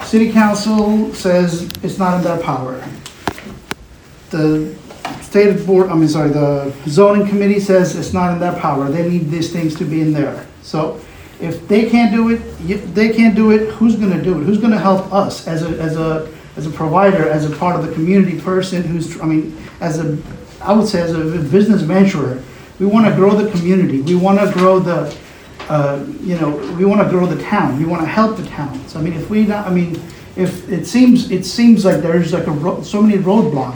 City council says it's not in their power. The state board, the zoning committee says it's not in their power. They need these things to be in there. So if they can't do it, who's gonna do it? Who's gonna help us as a provider, as a part of the community person I would say as a business venturer, we wanna grow the community. We wanna grow we wanna grow the town. We wanna help the town. So if it seems like there's so many roadblocks.